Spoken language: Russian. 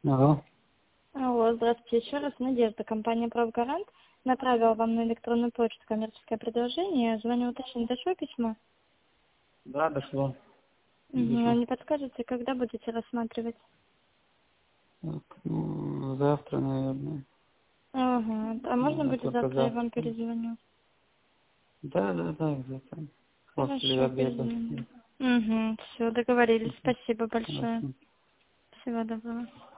Алло. Алло, здравствуйте еще раз. Надежда, компания «Правгарант» направила вам на электронную почту коммерческое предложение. Звоню уточнить, дошло письмо? Да, дошло. Угу. А не подскажете, когда будете рассматривать? Так, ну, завтра, наверное. Ага. А можно будет Только завтра я завтра. вам перезвоню? Да, где-то. После Хорошо, обеда. перезвоню. Угу. Все, договорились. Мгм. Спасибо большое. Хорошо. Всего доброго.